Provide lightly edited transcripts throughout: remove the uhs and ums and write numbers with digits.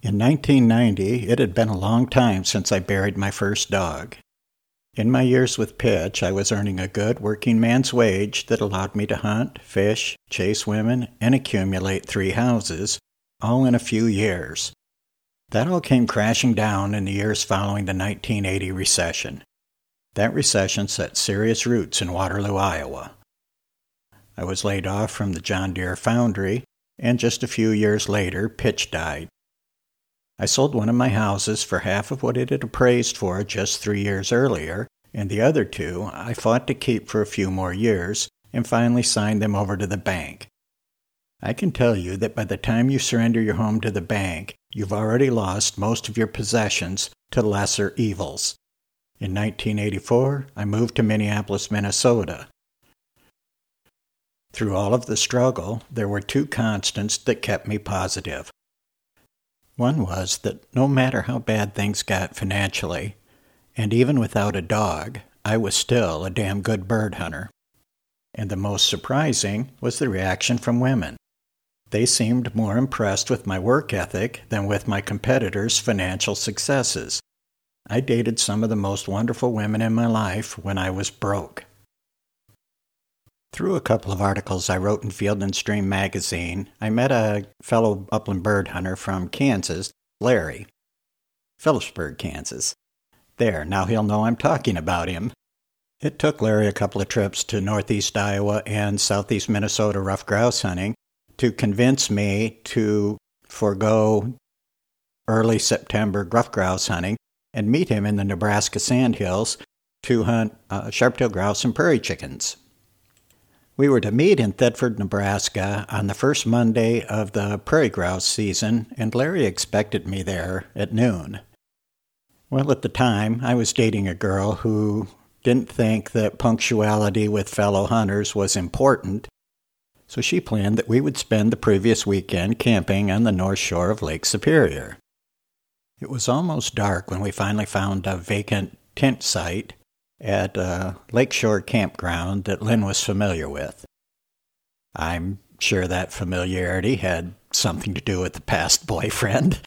In 1990, it had been a long time since I buried my first dog. In my years with Pitch, I was earning a good working man's wage that allowed me to hunt, fish, chase women, and accumulate 3 houses, all in a few years. That all came crashing down in the years following the 1980 recession. That recession set serious roots in Waterloo, Iowa. I was laid off from the John Deere foundry, and just a few years later, Pitch died. I sold one of my houses for half of what it had appraised for just 3 years earlier, and the other 2 I fought to keep for a few more years and finally signed them over to the bank. I can tell you that by the time you surrender your home to the bank, you've already lost most of your possessions to lesser evils. In 1984, I moved to Minneapolis, Minnesota. Through all of the struggle, there were 2 constants that kept me positive. One was that no matter how bad things got financially, and even without a dog, I was still a damn good bird hunter. And the most surprising was the reaction from women. They seemed more impressed with my work ethic than with my competitors' financial successes. I dated some of the most wonderful women in my life when I was broke. Through a couple of articles I wrote in Field and Stream magazine, I met a fellow upland bird hunter from Kansas, Larry. Phillipsburg, Kansas. There, now he'll know I'm talking about him. It took Larry a couple of trips to northeast Iowa and southeast Minnesota rough grouse hunting to convince me to forego early September rough grouse hunting and meet him in the Nebraska sandhills to hunt sharp-tailed grouse and prairie chickens. We were to meet in Thetford, Nebraska on the first Monday of the prairie grouse season, and Larry expected me there at noon. Well, at the time, I was dating a girl who didn't think that punctuality with fellow hunters was important, so she planned that we would spend the previous weekend camping on the north shore of Lake Superior. It was almost dark when we finally found a vacant tent site at a lakeshore campground that Lynn was familiar with. I'm sure that familiarity had something to do with the past boyfriend.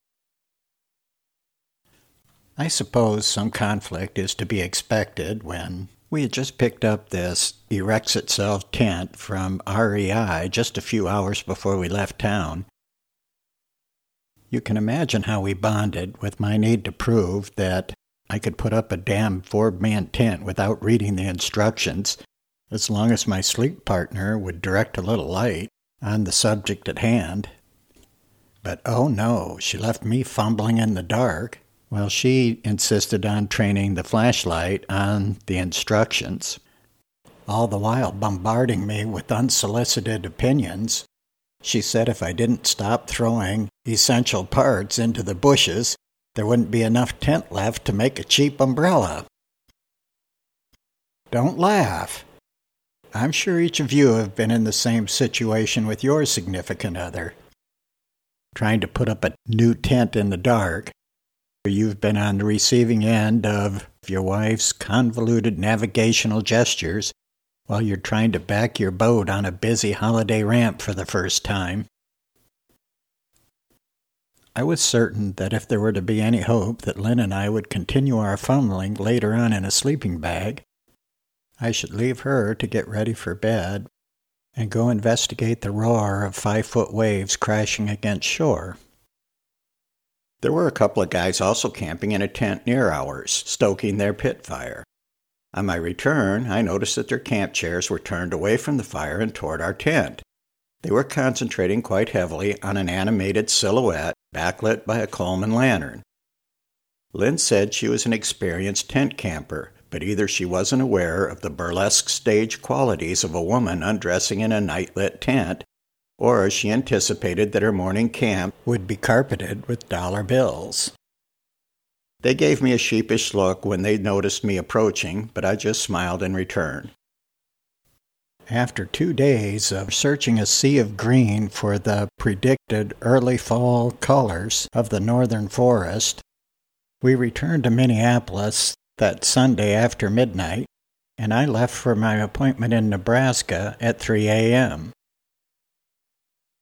I suppose some conflict is to be expected when we had just picked up this Erects Itself tent from REI just a few hours before we left town. You can imagine how we bonded with my need to prove that I could put up a damn 4-man tent without reading the instructions, as long as my sleep partner would direct a little light on the subject at hand. But oh no, she left me fumbling in the dark, while she insisted on training the flashlight on the instructions, all the while bombarding me with unsolicited opinions. She said if I didn't stop throwing essential parts into the bushes, there wouldn't be enough tent left to make a cheap umbrella. Don't laugh. I'm sure each of you have been in the same situation with your significant other. Trying to put up a new tent in the dark. You've been on the receiving end of your wife's convoluted navigational gestures while you're trying to back your boat on a busy holiday ramp for the first time. I was certain that if there were to be any hope that Lynn and I would continue our fumbling later on in a sleeping bag, I should leave her to get ready for bed and go investigate the roar of 5-foot waves crashing against shore. There were a couple of guys also camping in a tent near ours, stoking their pit fire. On my return, I noticed that their camp chairs were turned away from the fire and toward our tent. They were concentrating quite heavily on an animated silhouette backlit by a Coleman lantern. Lynn said she was an experienced tent camper, but either she wasn't aware of the burlesque stage qualities of a woman undressing in a night-lit tent, or she anticipated that her morning camp would be carpeted with dollar bills. They gave me a sheepish look when they noticed me approaching, but I just smiled in return. After 2 days of searching a sea of green for the predicted early fall colors of the northern forest, we returned to Minneapolis that Sunday after midnight, and I left for my appointment in Nebraska at 3 a.m.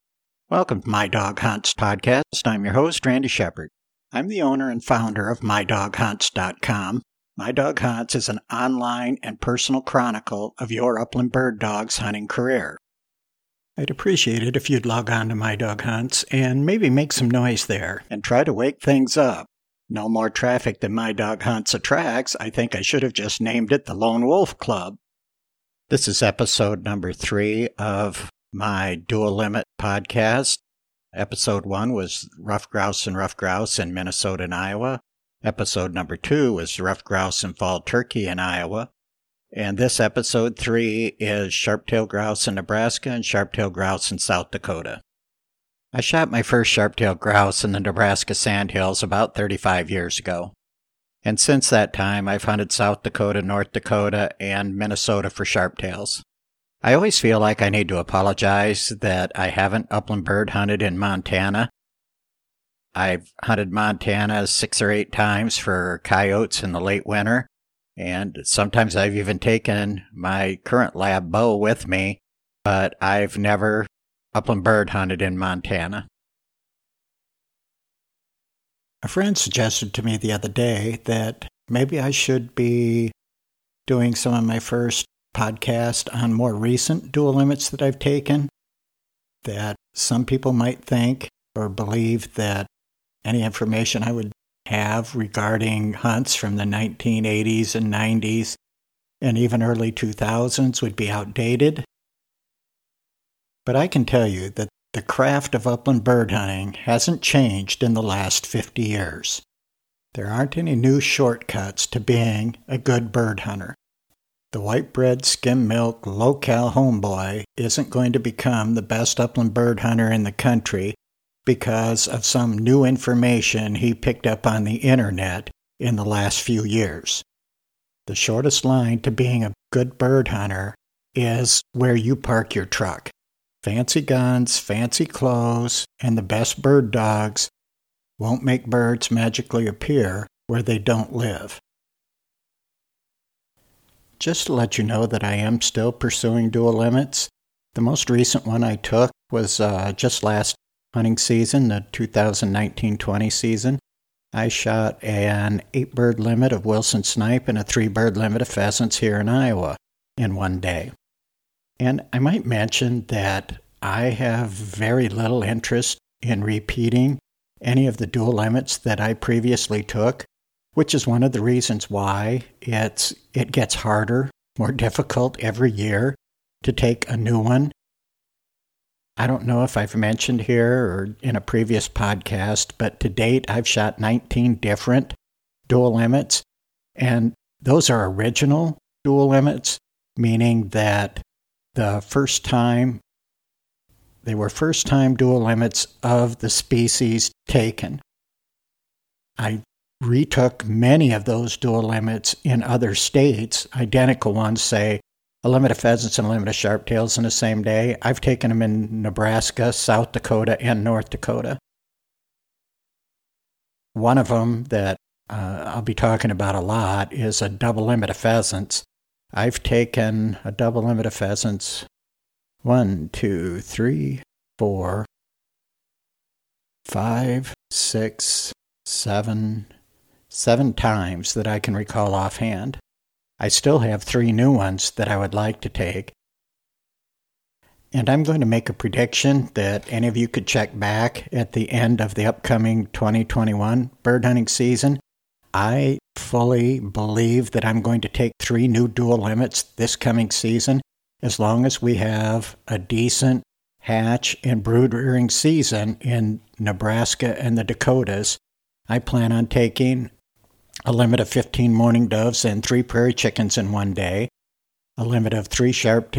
Welcome to My Dog Hunts podcast. I'm your host, Randy Shepard. I'm the owner and founder of MyDogHunts.com. My Dog Hunts is an online and personal chronicle of your upland bird dog's hunting career. I'd appreciate it if you'd log on to My Dog Hunts and maybe make some noise there and try to wake things up. No more traffic than My Dog Hunts attracts. I think I should have just named it the Lone Wolf Club. This is episode number 3 of my Dual Limit podcast. Episode 1 was Ruffed Grouse in Minnesota and Iowa. Episode number 2 was Ruffed Grouse and Fall Turkey in Iowa. And this episode 3 is Sharp-tailed grouse in Nebraska and Sharp-tailed grouse in South Dakota. I shot my first sharp-tailed grouse in the Nebraska Sandhills about 35 years ago. And since that time, I've hunted South Dakota, North Dakota, and Minnesota for sharp-tails. I always feel like I need to apologize that I haven't upland bird hunted in Montana. I've hunted Montana 6 or 8 times for coyotes in the late winter, and sometimes I've even taken my current lab bow with me, but I've never upland bird hunted in Montana. A friend suggested to me the other day that maybe I should be doing some of my first podcast on more recent dual limits that I've taken, that some people might think or believe that any information I would have regarding hunts from the 1980s and 90s and even early 2000s would be outdated. But I can tell you that the craft of upland bird hunting hasn't changed in the last 50 years. There aren't any new shortcuts to being a good bird hunter. The white-bred, skim-milk, low-cal homeboy isn't going to become the best upland bird hunter in the country because of some new information he picked up on the internet in the last few years. The shortest line to being a good bird hunter is where you park your truck. Fancy guns, fancy clothes, and the best bird dogs won't make birds magically appear where they don't live. Just to let you know that I am still pursuing dual limits, the most recent one I took was just last hunting season, the 2019-20 season. I shot an 8-bird limit of Wilson snipe and a 3-bird limit of pheasants here in Iowa in one day. And I might mention that I have very little interest in repeating any of the dual limits that I previously took, which is one of the reasons why it gets harder, more difficult every year to take a new one. I don't know if I've mentioned here or in a previous podcast, but to date I've shot 19 different dual limits, and those are original dual limits, meaning that they were first-time dual limits of the species taken. I retook many of those dual limits in other states, identical ones, say a limit of pheasants and a limit of sharp-tails in the same day. I've taken them in Nebraska, South Dakota, and North Dakota. One of them that I'll be talking about a lot is a double limit of pheasants. I've taken a double limit of pheasants 1, 2, 3, 4, 5, 6, 7 times that I can recall offhand. I still have 3 new ones that I would like to take. And I'm going to make a prediction that any of you could check back at the end of the upcoming 2021 bird hunting season. I fully believe that I'm going to take 3 new dual limits this coming season, as long as we have a decent hatch and brood rearing season in Nebraska and the Dakotas. I plan on taking a limit of 15 mourning doves and 3 prairie chickens in one day, a limit of 3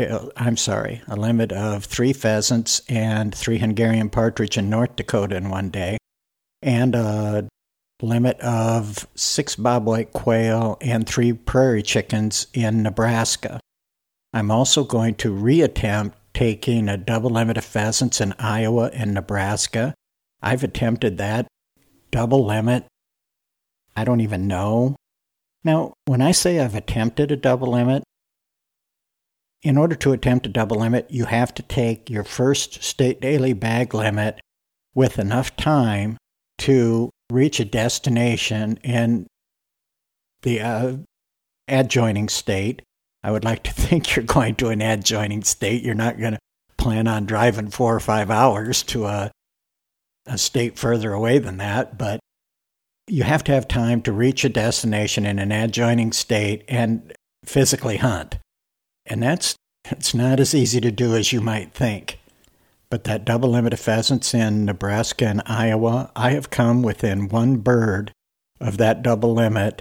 pheasants and 3 Hungarian partridge in North Dakota in one day, and a limit of 6 bobwhite quail and 3 prairie chickens in Nebraska. I'm also going to reattempt taking a double limit of pheasants in Iowa and Nebraska. I've attempted that double limit, I don't even know. Now, when I say I've attempted a double limit, in order to attempt a double limit, you have to take your first state daily bag limit with enough time to reach a destination in the adjoining state. I would like to think you're going to an adjoining state. You're not going to plan on driving 4 or 5 hours to a state further away than that, but you have to have time to reach a destination in an adjoining state and physically hunt. And it's not as easy to do as you might think. But that double limit of pheasants in Nebraska and Iowa, I have come within one bird of that double limit.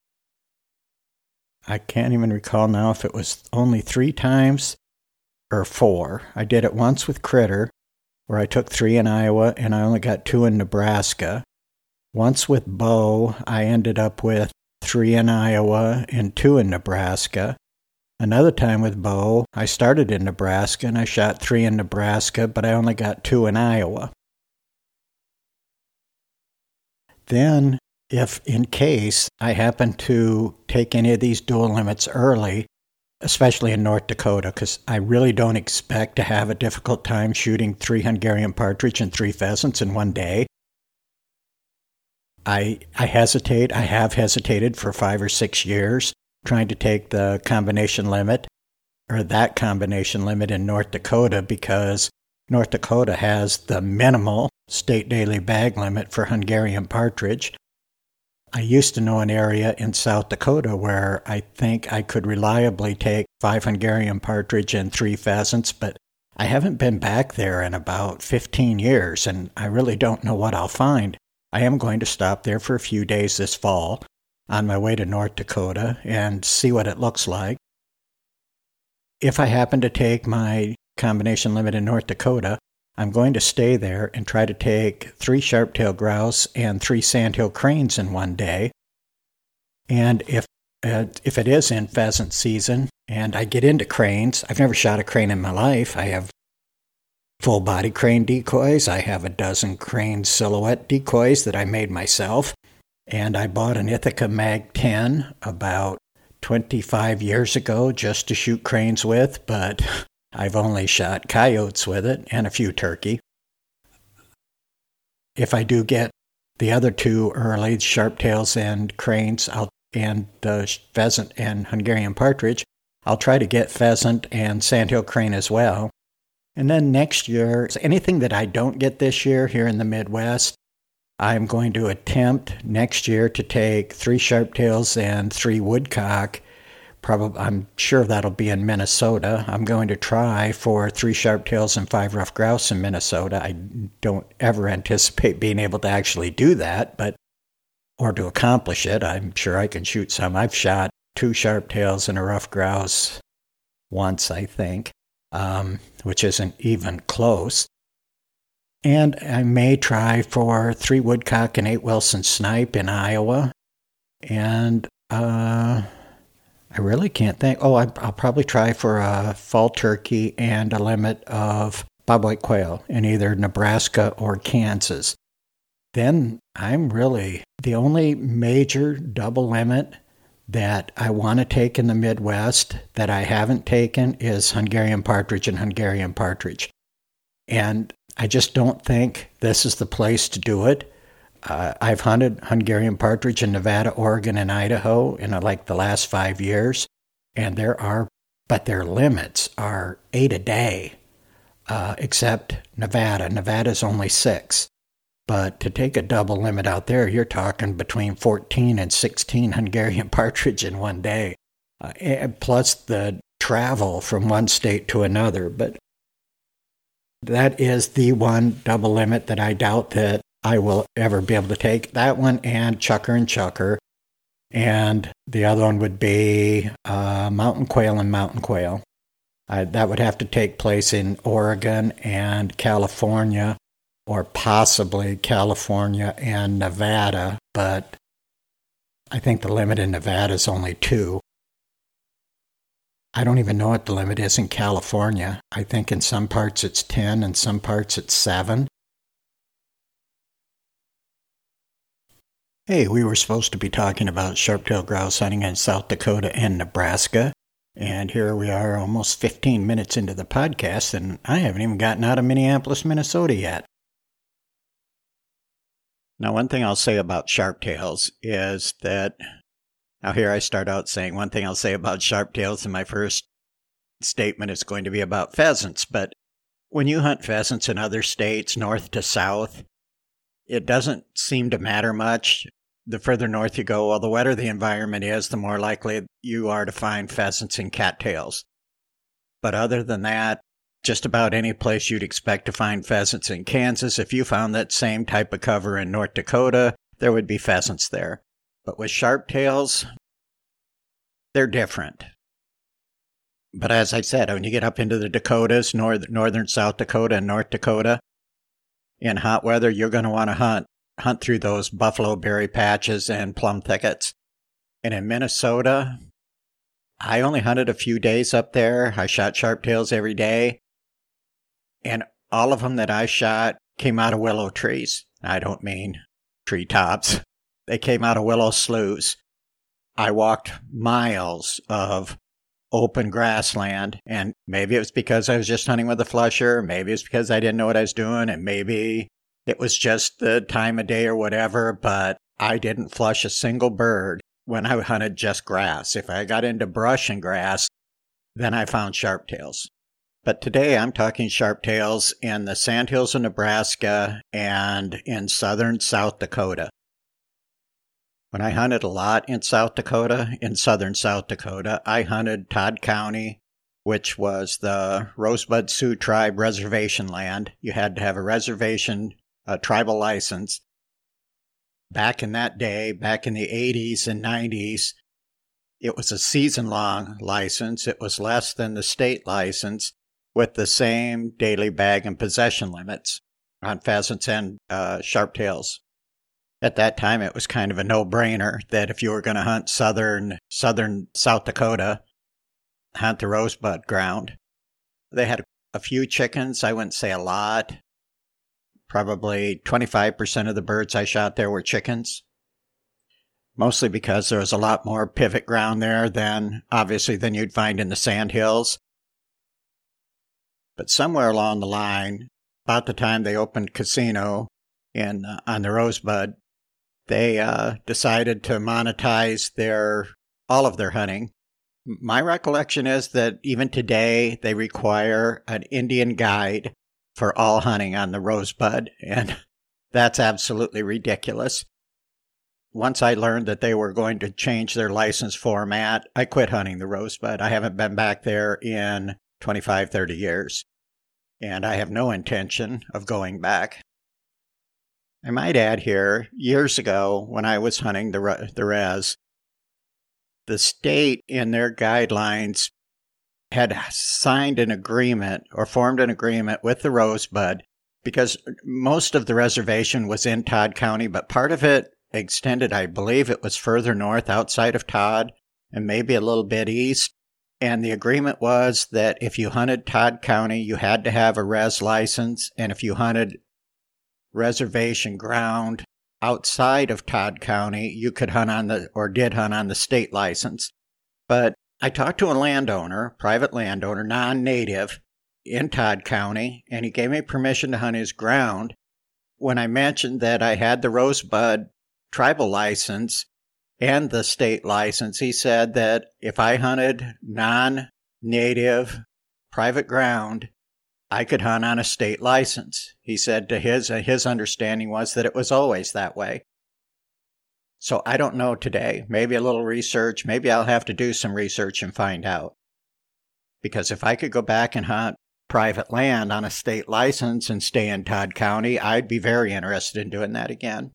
I can't even recall now if it was only 3 times or 4. I did it once with Critter, where I took 3 in Iowa and I only got 2 in Nebraska. Once with bow, I ended up with 3 in Iowa and 2 in Nebraska. Another time with bow, I started in Nebraska and I shot 3 in Nebraska, but I only got 2 in Iowa. Then, if in case I happen to take any of these dual limits early, especially in North Dakota, because I really don't expect to have a difficult time shooting 3 Hungarian partridge and 3 pheasants in one day. I hesitate. I have hesitated for 5 or 6 years trying to take the combination limit, or that combination limit in North Dakota, because North Dakota has the minimal state daily bag limit for Hungarian partridge. I used to know an area in South Dakota where I think I could reliably take 5 Hungarian partridge and 3 pheasants, but I haven't been back there in about 15 years, and I really don't know what I'll find. I am going to stop there for a few days this fall on my way to North Dakota and see what it looks like. If I happen to take my combination limit in North Dakota, I'm going to stay there and try to take 3 sharp-tailed grouse and 3 sandhill cranes in one day. And if it is in pheasant season and I get into cranes, I've never shot a crane in my life. I have full-body crane decoys. I have a dozen crane silhouette decoys that I made myself. And I bought an Ithaca Mag 10 about 25 years ago just to shoot cranes with, but I've only shot coyotes with it and a few turkey. If I do get the other 2 early, sharptails and cranes, and pheasant and Hungarian partridge, I'll try to get pheasant and sandhill crane as well. And then next year, anything that I don't get this year here in the Midwest, I'm going to attempt next year to take 3 sharptails and 3 woodcock. I'm sure that'll be in Minnesota. I'm going to try for 3 sharptails and 5 ruffed grouse in Minnesota. I don't ever anticipate being able to actually do that, or to accomplish it. I'm sure I can shoot some. I've shot 2 sharptails and a ruffed grouse once, I think, which isn't even close. And I may try for 3 woodcock and 8 Wilson snipe in Iowa. And I really can't think. Oh, I'll probably try for a fall turkey and a limit of bobwhite quail in either Nebraska or Kansas. Then I'm really the only major double limit that I want to take in the Midwest that I haven't taken is Hungarian partridge and Hungarian partridge. And I just don't think this is the place to do it. I've hunted Hungarian partridge in Nevada, Oregon, and Idaho in like the last 5 years, and but their limits are 8 a day, except Nevada. Nevada's only 6. But to take a double limit out there, you're talking between 14 and 16 Hungarian partridge in one day, plus the travel from one state to another. But that is the one double limit that I doubt that I will ever be able to take. That one and Chucker and Chucker. And the other one would be mountain quail and mountain quail. That would have to take place in Oregon and California, or possibly California and Nevada. But I think the limit in Nevada is only 2. I don't even know what the limit is in California. I think in some parts it's 10, and some parts it's 7. Hey, we were supposed to be talking about sharp-tailed grouse hunting in South Dakota and Nebraska, And here we are almost 15 minutes into the podcast, and I haven't even gotten out of Minneapolis, Minnesota yet. Now, one thing I'll say about sharptails is that, now here I start out saying one thing I'll say about sharptails, and my first statement is going to be about pheasants. But when you hunt pheasants in other states, north to south, it doesn't seem to matter much. The further north you go, well, the wetter the environment is, the more likely you are to find pheasants and cattails. But other than that, just about any place you'd expect to find pheasants in Kansas, if you found that same type of cover in North Dakota, there would be pheasants there. But with sharptails, they're different. But as I said, when you get up into the Dakotas, northern South Dakota and North Dakota, in hot weather, you're going to want to hunt through those buffalo berry patches and plum thickets. And in Minnesota, I only hunted a few days up there. I shot sharptails every day. And all of them that I shot came out of willow trees. I don't mean treetops. They came out of willow sloughs. I walked miles of open grassland, and maybe it was because I was just hunting with a flusher, maybe it's because I didn't know what I was doing, and maybe it was just the time of day or whatever, but I didn't flush a single bird when I hunted just grass. If I got into brush and grass, then I found sharptails. But today I'm talking sharptails in the Sandhills of Nebraska and in southern South Dakota. When I hunted a lot in southern South Dakota, I hunted Todd County, which was the Rosebud Sioux Tribe reservation land. You had to have a reservation, a tribal license. Back in that day, back in the 80s and 90s, it was a season-long license. It was less than the state license with the same daily bag and possession limits on pheasants and sharptails. At that time, it was kind of a no-brainer that if you were going to hunt southern South Dakota, hunt the Rosebud ground. They had a few chickens. I wouldn't say a lot. Probably 25% of the birds I shot there were chickens. Mostly because there was a lot more pivot ground there than you'd find in the Sandhills. But somewhere along the line, about the time they opened casino on the Rosebud, they decided to monetize all of their hunting. My recollection is that even today they require an Indian guide for all hunting on the Rosebud, and that's absolutely ridiculous. Once I learned that they were going to change their license format, I quit hunting the Rosebud. I haven't been back there in 25, 30 years, and I have no intention of going back. I might add here, years ago when I was hunting the res, the state in their guidelines had signed an agreement or formed an agreement with the Rosebud because most of the reservation was in Todd County, but part of it extended, I believe it was further north outside of Todd and maybe a little bit east. And the agreement was that if you hunted Todd County, you had to have a res license. And if you hunted reservation ground outside of Todd County, you could hunt did hunt on the state license. But I talked to a landowner, private landowner, non-native, in Todd County, and he gave me permission to hunt his ground. When I mentioned that I had the Rosebud tribal license and the state license, he said that if I hunted non-native private ground, I could hunt on a state license. He said to his understanding was that it was always that way. So I don't know today. Maybe a little research. Maybe I'll have to do some research and find out. Because if I could go back and hunt private land on a state license and stay in Todd County, I'd be very interested in doing that again.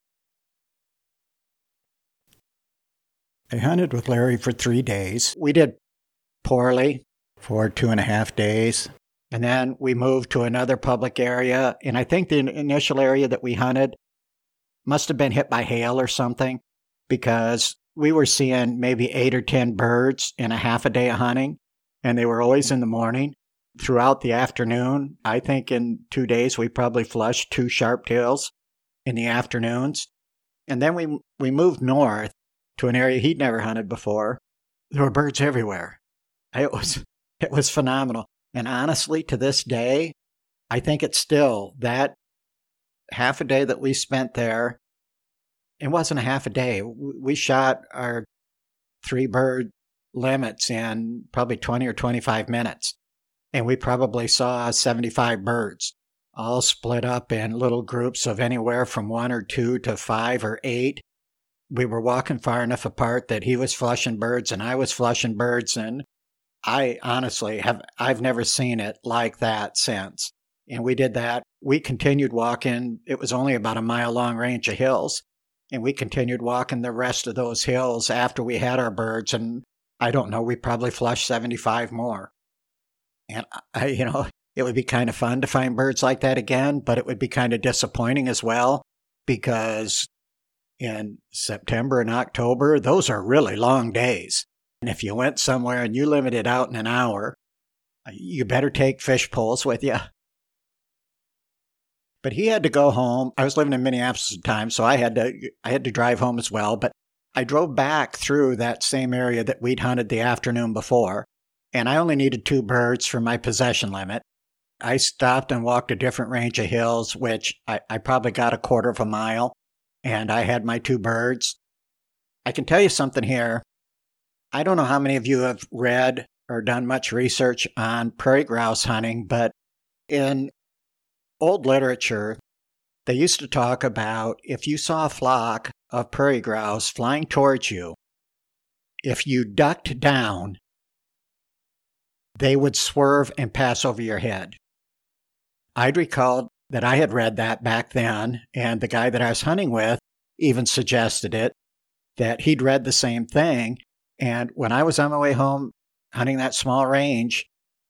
I hunted with Larry for 3 days. We did poorly for 2.5 days. And then we moved to another public area. And I think the initial area that we hunted must have been hit by hail or something, because we were seeing maybe 8 or 10 birds in a half a day of hunting. And they were always in the morning. Throughout the afternoon, I think in 2 days, we probably flushed 2 sharptails in the afternoons. And then we moved north to an area he'd never hunted before. There were birds everywhere. It was phenomenal. And honestly, to this day, I think it's still that half a day that we spent there. It wasn't a half a day. We shot our 3-bird limits in probably 20 or 25 minutes. And we probably saw 75 birds, all split up in little groups of anywhere from 1 or 2 to 5 or 8. We were walking far enough apart that he was flushing birds and I was flushing birds. And I honestly I've never seen it like that since. And we did that. We continued walking. It was only about a mile-long range of hills. And we continued walking the rest of those hills after we had our birds. And I don't know, we probably flushed 75 more. And it would be kind of fun to find birds like that again, but it would be kind of disappointing as well, because in September and October, those are really long days. And if you went somewhere and you limited out in an hour, you better take fish poles with you. But he had to go home. I was living in Minneapolis at the time, so I had to drive home as well. But I drove back through that same area that we'd hunted the afternoon before, and I only needed 2 birds for my possession limit. I stopped and walked a different range of hills, which I probably got a quarter of a mile, and I had my 2 birds. I can tell you something here. I don't know how many of you have read or done much research on prairie grouse hunting, but in old literature, they used to talk about if you saw a flock of prairie grouse flying towards you, if you ducked down, they would swerve and pass over your head. I'd recalled that I had read that back then, and the guy that I was hunting with even suggested it, that he'd read the same thing. And when I was on my way home hunting that small range,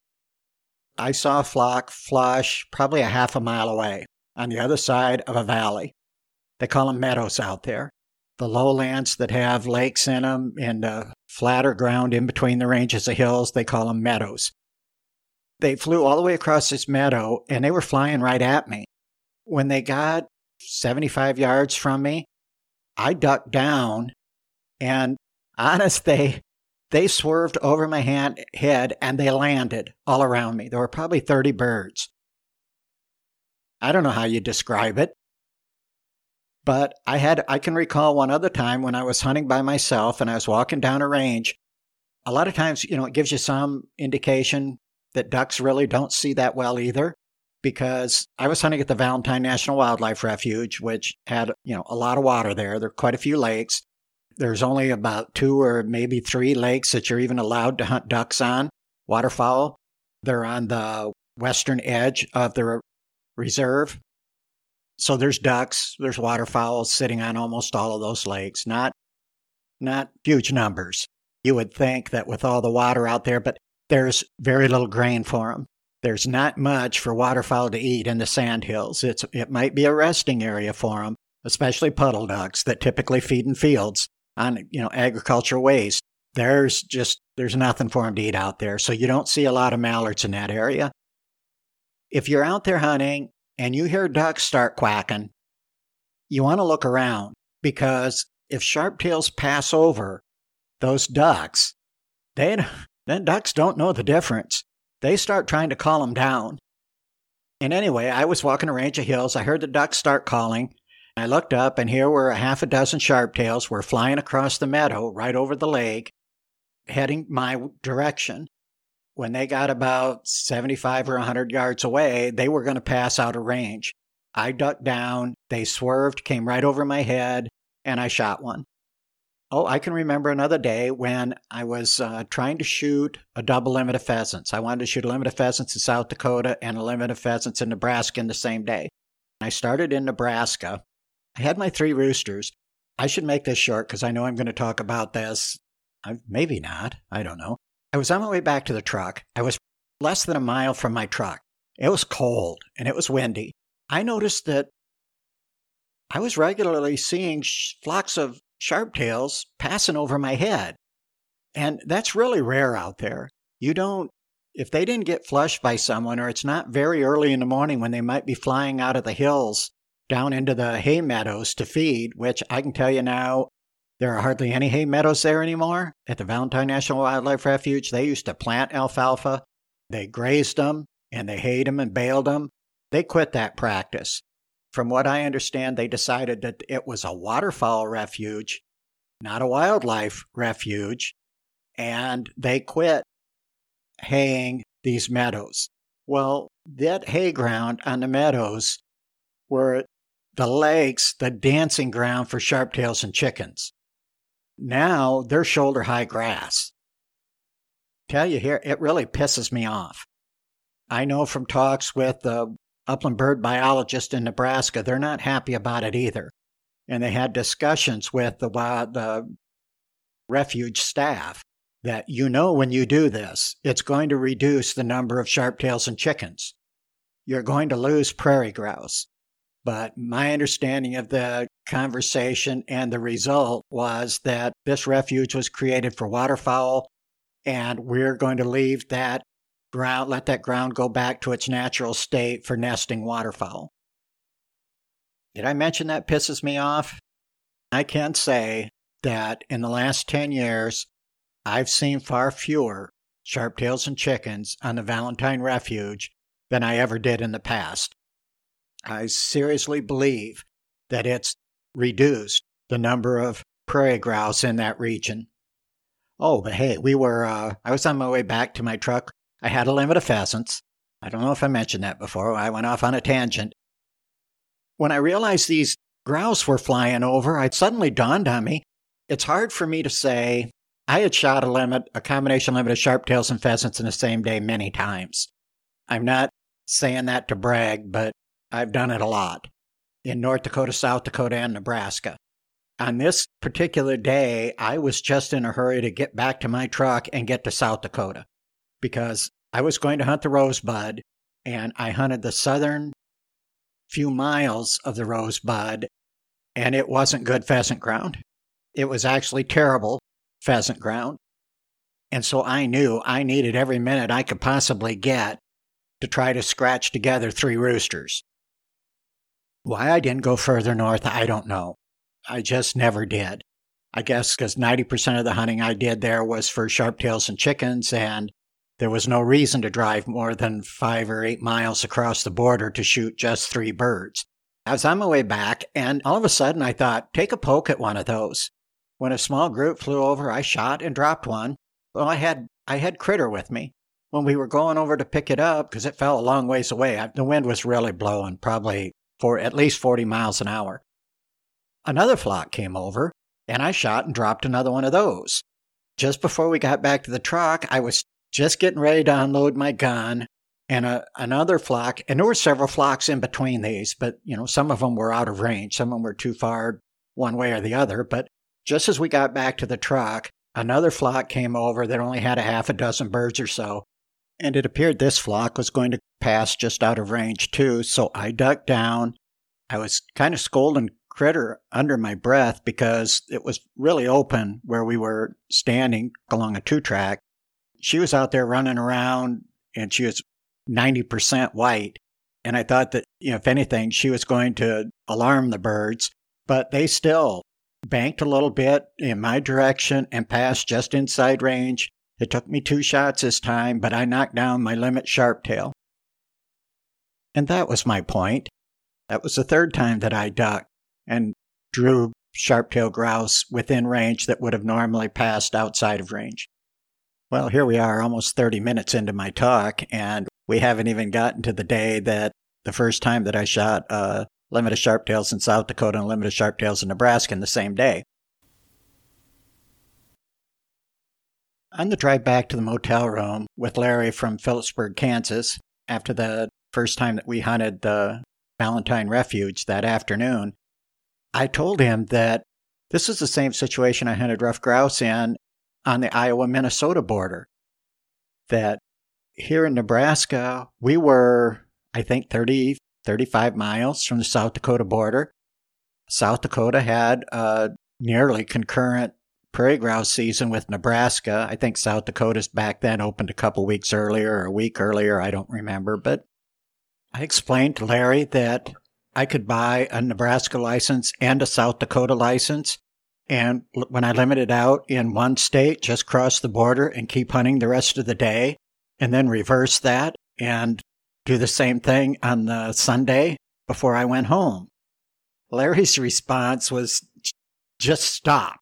I saw a flock flush probably a half a mile away on the other side of a valley. They call them meadows out there. The lowlands that have lakes in them and flatter ground in between the ranges of hills, they call them meadows. They flew all the way across this meadow, and they were flying right at me. When they got 75 yards from me, I ducked down, and honest, they swerved over my head, and they landed all around me. There were probably 30 birds. I don't know how you describe it, but I can recall one other time when I was hunting by myself and I was walking down a range. A lot of times, it gives you some indication that ducks really don't see that well either, because I was hunting at the Valentine National Wildlife Refuge, which had, a lot of water there. There are quite a few lakes. There's only about 2 or maybe 3 lakes that you're even allowed to hunt ducks on, waterfowl. They're on the western edge of the reserve. So there's ducks, there's waterfowl sitting on almost all of those lakes. Not huge numbers. You would think that with all the water out there, but there's very little grain for them. There's not much for waterfowl to eat in the sandhills. It might be a resting area for them, especially puddle ducks that typically feed in fields on agricultural waste. There's nothing for them to eat out there. So you don't see a lot of mallards in that area. If you're out there hunting and you hear ducks start quacking, you want to look around, because if sharptails pass over those ducks, then ducks don't know the difference. They start trying to call them down. And anyway, I was walking a range of hills. I heard the ducks start calling. I looked up, and here were a half a dozen sharptails were flying across the meadow right over the lake, heading my direction. When they got about 75 or 100 yards away, they were going to pass out of range. I ducked down, they swerved, came right over my head, and I shot one. Oh, I can remember another day when I was trying to shoot a double limit of pheasants. I wanted to shoot a limit of pheasants in South Dakota and a limit of pheasants in Nebraska in the same day. I started in Nebraska. I had my 3 roosters. I should make this short because I know I'm going to talk about this. Maybe not. I don't know. I was on my way back to the truck. I was less than a mile from my truck. It was cold and it was windy. I noticed that I was regularly seeing flocks of sharptails passing over my head. And that's really rare out there. If they didn't get flushed by someone, or it's not very early in the morning when they might be flying out of the hills down into the hay meadows to feed, which I can tell you now, There are hardly any hay meadows there anymore at the Valentine National Wildlife Refuge. They used to plant alfalfa. They grazed them, and they hayed them and baled them. They quit that practice. From what I understand, they decided that it was a waterfowl refuge, not a wildlife refuge, and they quit haying these meadows. Well, that hay ground on the meadows were the lakes, the dancing ground for sharptails and chickens. Now they're shoulder-high grass. Tell you here, it really pisses me off. I know from talks with the upland bird biologist in Nebraska, they're not happy about it either. And they had discussions with the refuge staff that, when you do this, it's going to reduce the number of sharptails and chickens. You're going to lose prairie grouse. But my understanding of the conversation and the result was that this refuge was created for waterfowl, and we're going to leave that ground, let that ground go back to its natural state for nesting waterfowl. Did I mention that pisses me off? I can say that in the last 10 years, I've seen far fewer sharptails and chickens on the Valentine Refuge than I ever did in the past. I seriously believe that it's reduced the number of prairie grouse in that region. Oh, but hey, I was on my way back to my truck. I had a limit of pheasants. I don't know if I mentioned that before. I went off on a tangent. When I realized these grouse were flying over, it suddenly dawned on me, it's hard for me to say I had shot a combination limit of sharptails and pheasants in the same day many times. I'm not saying that to brag, but I've done it a lot in North Dakota, South Dakota, and Nebraska. On this particular day, I was just in a hurry to get back to my truck and get to South Dakota because I was going to hunt the rosebud, and I hunted the southern few miles of the rosebud, and it wasn't good pheasant ground. It was actually terrible pheasant ground. And so I knew I needed every minute I could possibly get to try to scratch together 3 roosters. Why I didn't go further north, I don't know. I just never did. I guess because 90% of the hunting I did there was for sharptails and chickens, and there was no reason to drive more than 5 or 8 miles across the border to shoot just 3 birds. I was on my way back, and all of a sudden I thought, take a poke at one of those. When a small group flew over, I shot and dropped one. Well, I had Critter with me. When we were going over to pick it up, because it fell a long ways away, the wind was really blowing, probably for at least 40 miles an hour. Another flock came over, and I shot and dropped another one of those. Just before we got back to the truck, I was just getting ready to unload my gun, and another flock, and there were several flocks in between these, but some of them were out of range, some of them were too far one way or the other, but just as we got back to the truck, another flock came over that only had a half a dozen birds or so, and it appeared this flock was going to pass just out of range too, so I ducked down. I was kind of scolding Critter under my breath because it was really open where we were standing along a 2-track. She was out there running around, and she was 90% white, and I thought that, if anything, she was going to alarm the birds, but they still banked a little bit in my direction and passed just inside range. It took me 2 shots this time, but I knocked down my limit sharptail. And that was my point. That was the 3rd time that I ducked and drew sharptail grouse within range that would have normally passed outside of range. Well, here we are almost 30 minutes into my talk, and we haven't even gotten to the day that the first time that I shot a limit of sharptails in South Dakota and a limit of sharptails in Nebraska in the same day. On the drive back to the motel room with Larry from Phillipsburg, Kansas, after the first time that we hunted the Valentine Refuge that afternoon, I told him that this is the same situation I hunted rough grouse in on the Iowa-Minnesota border. That here in Nebraska, we were, I think, 35 miles from the South Dakota border. South Dakota had a nearly concurrent prairie grouse season with Nebraska. I think South Dakota's back then opened a couple weeks earlier or a week earlier, I don't remember. But I explained to Larry that I could buy a Nebraska license and a South Dakota license And when I limited out in one state, just cross the border and keep hunting the rest of the day, and then reverse that and do the same thing on the Sunday before I went home. Larry's response was, just stop.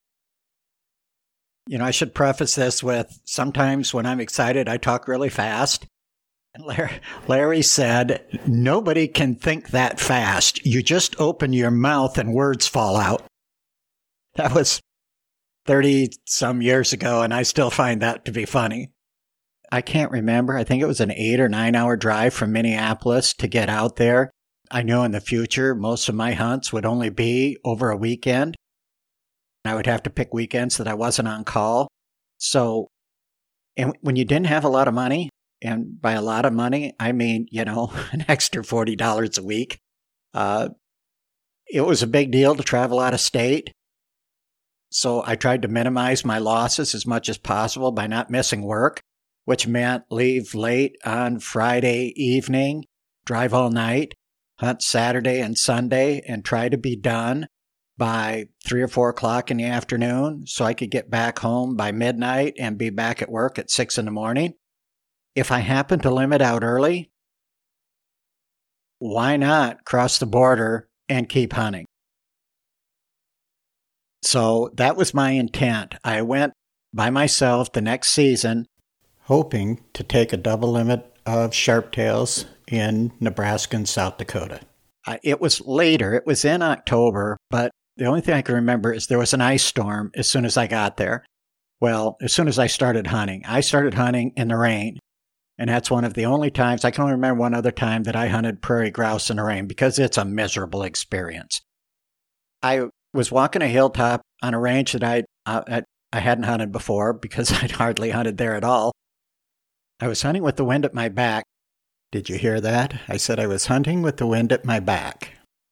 I should preface this with, sometimes when I'm excited, I talk really fast. And Larry said, nobody can think that fast. You just open your mouth and words fall out. That was 30-some years ago, and I still find that to be funny. I can't remember. I think it was an 8 or 9 hour drive from Minneapolis to get out there. I knew in the future most of my hunts would only be over a weekend. I would have to pick weekends that I wasn't on call. So, and when you didn't have a lot of money, and by a lot of money, I mean, an extra $40 a week, it was a big deal to travel out of state. So I tried to minimize my losses as much as possible by not missing work, which meant leave late on Friday evening, drive all night, hunt Saturday and Sunday, and try to be done by 3 or 4 o'clock in the afternoon so I could get back home by midnight and be back at work at 6 in the morning. If I happened to limit out early, why not cross the border and keep hunting? So that was my intent. I went by myself the next season, hoping to take a double limit of sharptails in Nebraska and South Dakota. It was later. It was in October, but the only thing I can remember is there was an ice storm as soon as I got there. Well, as soon as I started hunting. I started hunting in the rain. And that's one of the only times, I can only remember one other time that I hunted prairie grouse in the rain because it's a miserable experience. I was walking a hilltop on a range that I hadn't hunted before because I'd hardly hunted there at all. I was hunting with the wind at my back. Did you hear that? I said I was hunting with the wind at my back.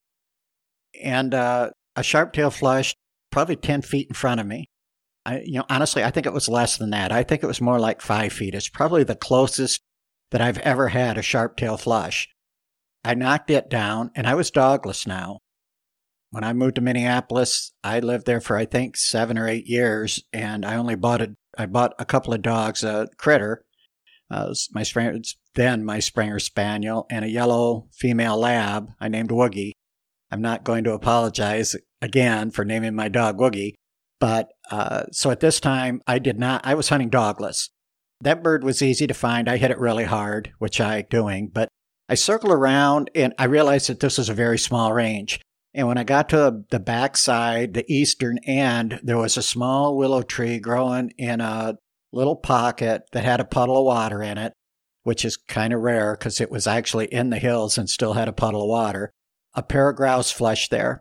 And a sharptail flushed probably 10 feet in front of me. Honestly, I think it was less than that. I think it was more like 5 feet. It's probably the closest that I've ever had a sharptail flush. I knocked it down, and I was dogless now. When I moved to Minneapolis, I lived there for, I think, 7 or 8 years, and I bought a couple of dogs, a critter, my Springer Spaniel, and a yellow female lab I named Woogie. I'm not going to apologize again for naming my dog Woogie. But so at this time, I was hunting dogless. That bird was easy to find. I hit it really hard, which I'm doing. But I circled around and I realized that this was a very small range. And when I got to the backside, the eastern end, there was a small willow tree growing in a little pocket that had a puddle of water in it, which is kind of rare because it was actually in the hills and still had a puddle of water. A pair of grouse flushed there.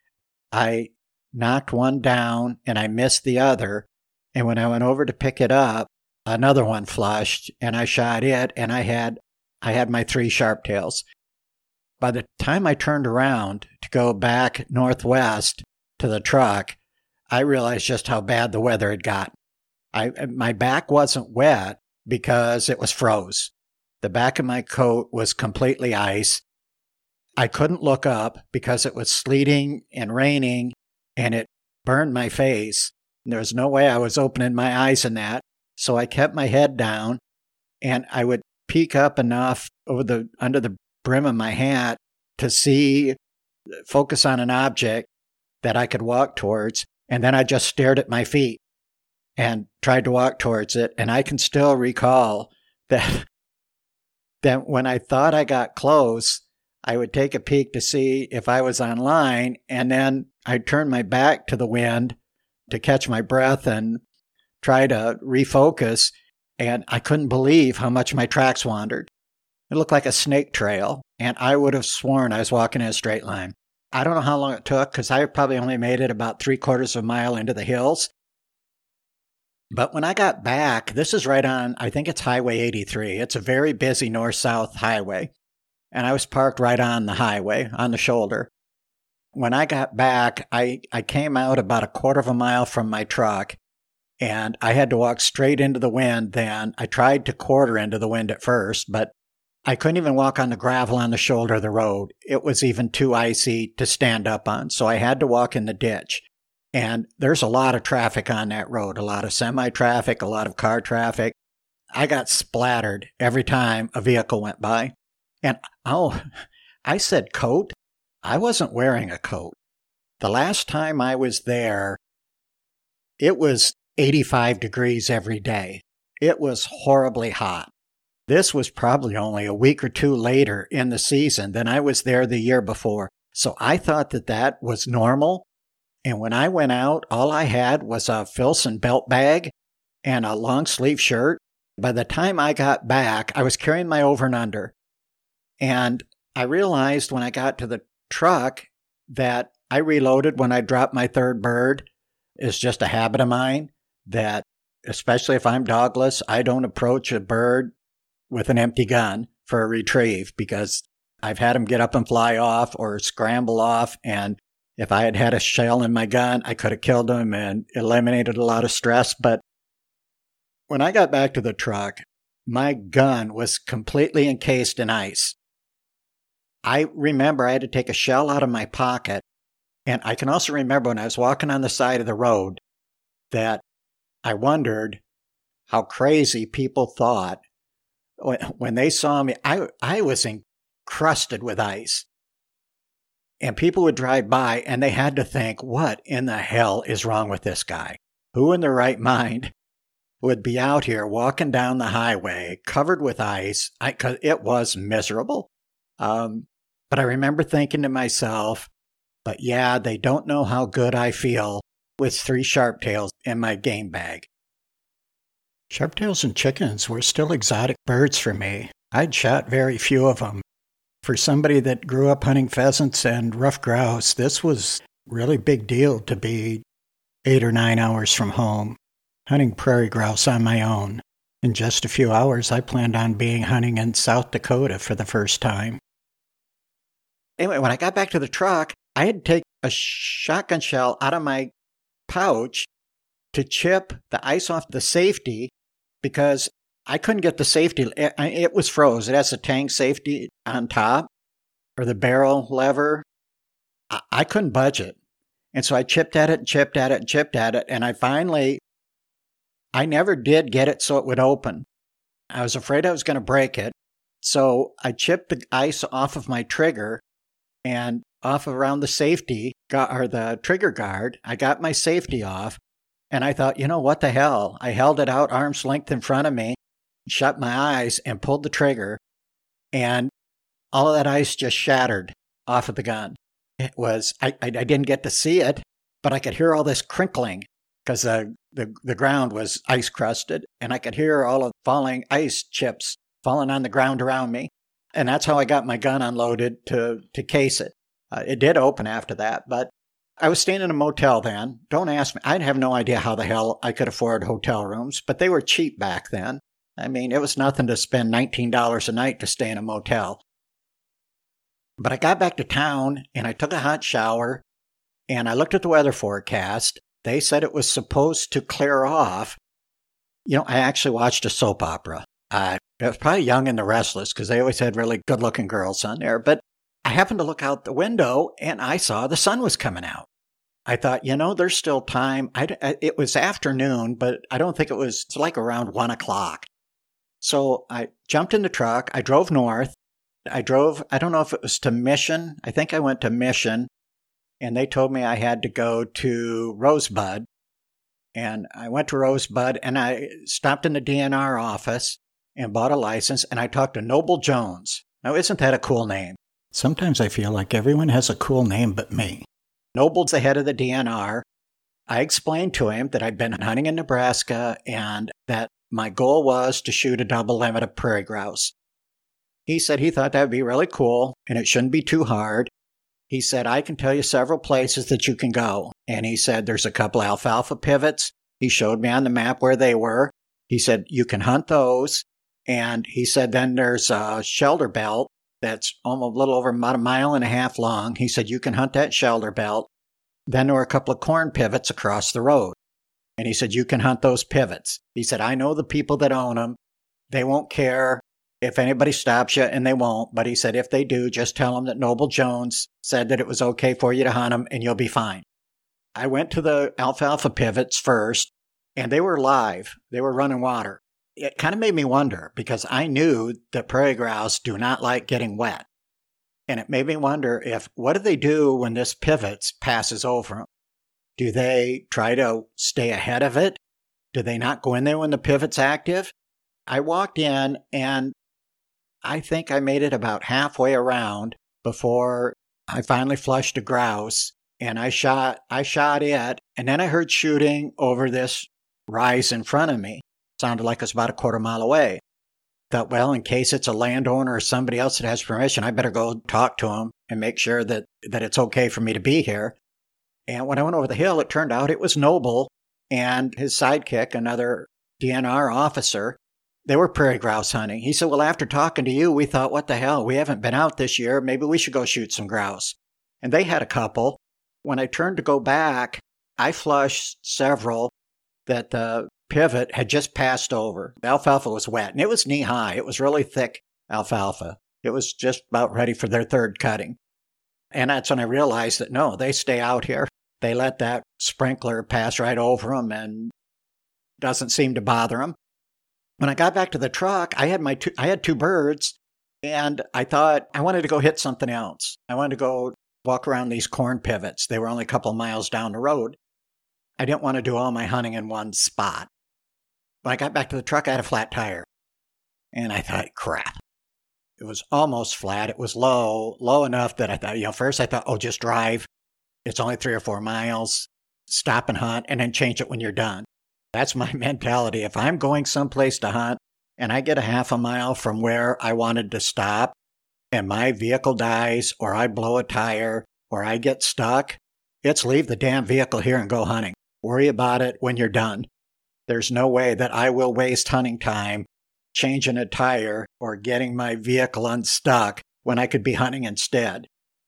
I knocked one down and I missed the other. And when I went over to pick it up, another one flushed and I shot it and I had my 3 sharptails. By the time I turned around to go back northwest to the truck, I realized just how bad the weather had gotten. My back wasn't wet because it was froze. The back of my coat was completely ice. I couldn't look up because it was sleeting and raining and it burned my face. There was no way I was opening my eyes in that. So I kept my head down and I would peek up enough under the brim of my hat to focus on an object that I could walk towards. And then I just stared at my feet and tried to walk towards it. And I can still recall that when I thought I got close, I would take a peek to see if I was on line, and then I'd turn my back to the wind to catch my breath and try to refocus, and I couldn't believe how much my tracks wandered. It looked like a snake trail, and I would have sworn I was walking in a straight line. I don't know how long it took, because I probably only made it about 3/4 of a mile into the hills. But when I got back, this is right on, I think it's Highway 83. It's a very busy north-south highway. And I was parked right on the highway, on the shoulder. When I got back, I came out about 1/4 of a mile from my truck, and I had to walk straight into the wind then. I tried to quarter into the wind at first, but I couldn't even walk on the gravel on the shoulder of the road. It was even too icy to stand up on, so I had to walk in the ditch. And there's a lot of traffic on that road, a lot of semi-traffic, a lot of car traffic. I got splattered every time a vehicle went by. And I said coat. I wasn't wearing a coat. The last time I was there, it was 85 degrees every day. It was horribly hot. This was probably only a week or two later in the season than I was there the year before. So I thought that was normal. And when I went out, all I had was a Filson belt bag and a long sleeve shirt. By the time I got back, I was carrying my over and under. And I realized when I got to the truck that I reloaded when I dropped my third bird. It's just a habit of mine that, especially if I'm dogless, I don't approach a bird with an empty gun for a retrieve, because I've had them get up and fly off or scramble off. And if I had had a shell in my gun, I could have killed them and eliminated a lot of stress. But when I got back to the truck, my gun was completely encased in ice. I remember I had to take a shell out of my pocket. And I can also remember when I was walking on the side of the road that I wondered how crazy people thought when they saw me. I was encrusted with ice. And people would drive by and they had to think, what in the hell is wrong with this guy? Who in their right mind would be out here walking down the highway covered with ice? 'Cause it was miserable. But I remember thinking to myself, but yeah, they don't know how good I feel with 3 sharptails in my game bag. Sharptails and chickens were still exotic birds for me. I'd shot very few of them. For somebody that grew up hunting pheasants and ruffed grouse, this was really big deal to be 8 or 9 hours from home, hunting prairie grouse on my own. In just a few hours, I planned on being hunting in South Dakota for the first time. Anyway, when I got back to the truck, I had to take a shotgun shell out of my pouch to chip the ice off the safety because I couldn't get the safety. It was froze. It has a tank safety on top or the barrel lever. I couldn't budge it. And so I chipped at it and chipped at it and chipped at it. And I never did get it so it would open. I was afraid I was going to break it. So I chipped the ice off of my trigger and off around the safety, or the trigger guard. I got my safety off, and I thought, what the hell? I held it out arm's length in front of me, shut my eyes, and pulled the trigger, and all of that ice just shattered off of the gun. It was, I didn't get to see it, but I could hear all this crinkling because the ground was ice crusted, and I could hear all of falling ice chips falling on the ground around me. And that's how I got my gun unloaded to case it. It did open after that, but I was staying in a motel then. Don't ask me. I have no idea how the hell I could afford hotel rooms, but they were cheap back then. I mean, it was nothing to spend $19 a night to stay in a motel. But I got back to town and I took a hot shower and I looked at the weather forecast. They said it was supposed to clear off. I actually watched a soap opera. It was probably Young and the Restless because they always had really good-looking girls on there. But I happened to look out the window and I saw the sun was coming out. I thought, there's still time. It was afternoon, but I don't think it's like around 1 o'clock. So I jumped in the truck. I drove north. I don't know if it was to Mission. I think I went to Mission. And they told me I had to go to Rosebud. And I went to Rosebud and I stopped in the DNR office and bought a license, and I talked to Noble Jones. Now, isn't that a cool name? Sometimes I feel like everyone has a cool name but me. Noble's the head of the DNR. I explained to him that I'd been hunting in Nebraska and that my goal was to shoot a double limit of prairie grouse. He said he thought that would be really cool and it shouldn't be too hard. He said, I can tell you several places that you can go. And he said, there's a couple alfalfa pivots. He showed me on the map where they were. He said, you can hunt those. And he said, then there's a shelter belt that's almost a little over about 1.5 miles long. He said, you can hunt that shelter belt. Then there were a couple of corn pivots across the road. And he said, you can hunt those pivots. He said, I know the people that own them. They won't care if anybody stops you, and they won't. But he said, if they do, just tell them that Noble Jones said that it was okay for you to hunt them and you'll be fine. I went to the alfalfa pivots first, and they were live. They were running water. It kind of made me wonder because I knew that prairie grouse do not like getting wet. And it made me wonder what do they do when this pivots passes over them? Do they try to stay ahead of it? Do they not go in there when the pivot's active? I walked in and I think I made it about halfway around before I finally flushed a grouse, and I shot it, and then I heard shooting over this rise in front of me. Sounded like it was about a quarter mile away. Thought, well, in case it's a landowner or somebody else that has permission, I better go talk to him and make sure that it's okay for me to be here. And when I went over the hill, it turned out it was Noble and his sidekick, another DNR officer. They were prairie grouse hunting. He said, well, after talking to you, we thought, what the hell? We haven't been out this year. Maybe we should go shoot some grouse. And they had a couple. When I turned to go back, I flushed several that the pivot had just passed over. The alfalfa was wet, and it was knee-high. It was really thick alfalfa. It was just about ready for their third cutting. And that's when I realized that, no, they stay out here. They let that sprinkler pass right over them and doesn't seem to bother them. When I got back to the truck, I had two birds, and I thought I wanted to go hit something else. I wanted to go walk around these corn pivots. They were only a couple of miles down the road. I didn't want to do all my hunting in one spot. When I got back to the truck, I had a flat tire. And I thought, crap. It was almost flat. It was low enough that I thought, first I thought, oh, just drive. It's only 3 or 4 miles. Stop and hunt, and then change it when you're done. That's my mentality. If I'm going someplace to hunt and I get a half a mile from where I wanted to stop and my vehicle dies or I blow a tire or I get stuck, it's leave the damn vehicle here and go hunting. Worry about it when you're done. There's no way that I will waste hunting time changing a tire or getting my vehicle unstuck when I could be hunting instead.